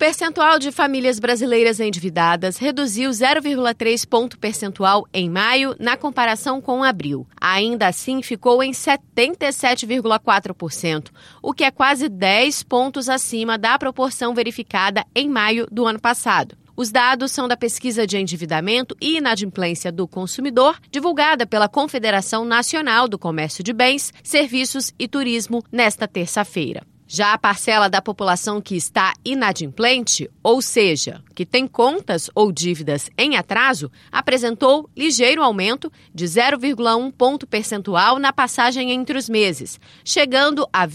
percentual de famílias brasileiras endividadas reduziu 0,3 ponto percentual em maio na comparação com abril. Ainda assim, ficou em 77,4%, o que é quase 10 pontos acima da proporção verificada em maio do ano passado. Os dados são da pesquisa de endividamento e inadimplência do consumidor, divulgada pela Confederação Nacional do Comércio de Bens, Serviços e Turismo nesta terça-feira. Já a parcela da população que está inadimplente, ou seja, que tem contas ou dívidas em atraso, apresentou ligeiro aumento de 0,1 ponto percentual na passagem entre os meses, chegando a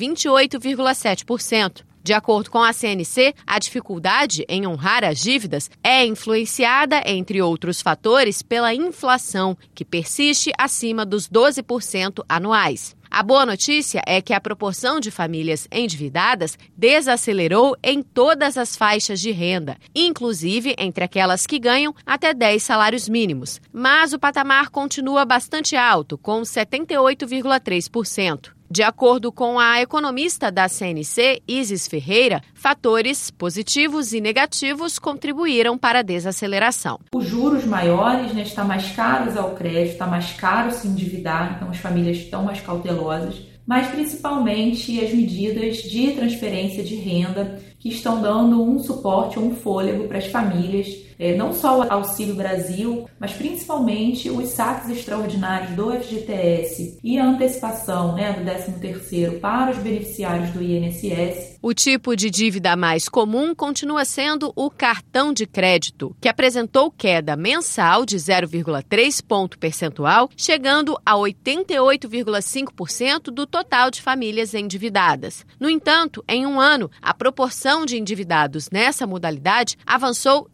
28,7%. De acordo com a CNC, a dificuldade em honrar as dívidas é influenciada, entre outros fatores, pela inflação, que persiste acima dos 12% anuais. A boa notícia é que a proporção de famílias endividadas desacelerou em todas as faixas de renda, inclusive entre aquelas que ganham até 10 salários mínimos. Mas o patamar continua bastante alto, com 78,3%. De acordo com a economista da CNC, Isis Ferreira, fatores positivos e negativos contribuíram para a desaceleração. Os juros maiores, está mais caros ao crédito, está mais caro se endividar, então as famílias estão mais cautelosas, mas principalmente as medidas de transferência de renda que estão dando um suporte, um fôlego para as famílias, não só o Auxílio Brasil, mas principalmente os saques extraordinários do FGTS e a antecipação do 13º para os beneficiários do INSS. O tipo de dívida mais comum continua sendo o cartão de crédito, que apresentou queda mensal de 0,3 ponto percentual, chegando a 88,5% do total de famílias endividadas. No entanto, em um ano, a proporção de endividados nessa modalidade avançou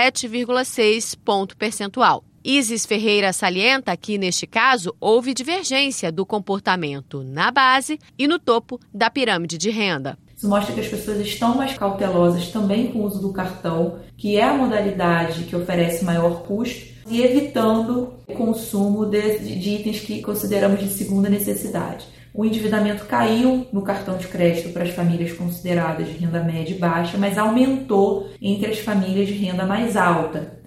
7,6 ponto percentual. Isis Ferreira salienta que, neste caso, houve divergência do comportamento na base e no topo da pirâmide de renda. Isso mostra que as pessoas estão mais cautelosas também com o uso do cartão, que é a modalidade que oferece maior custo, e evitando o consumo de itens que consideramos de segunda necessidade. O endividamento caiu no cartão de crédito para as famílias consideradas de renda média e baixa, mas aumentou entre as famílias de renda mais alta.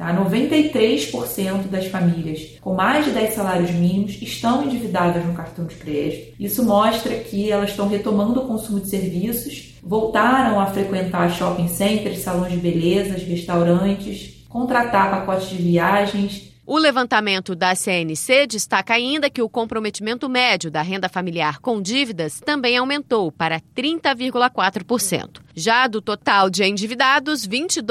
93% das famílias com mais de 10 salários mínimos estão endividadas no cartão de crédito. Isso mostra que elas estão retomando o consumo de serviços, voltaram a frequentar shopping centers, salões de beleza, restaurantes, contratar pacotes de viagens. O levantamento da CNC destaca ainda que o comprometimento médio da renda familiar com dívidas também aumentou para 30,4%. Já do total de endividados,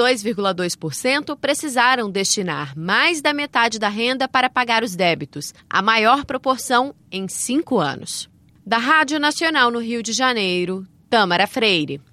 22,2% precisaram destinar mais da metade da renda para pagar os débitos, a maior proporção em 5 anos. Da Rádio Nacional no Rio de Janeiro, Tâmara Freire.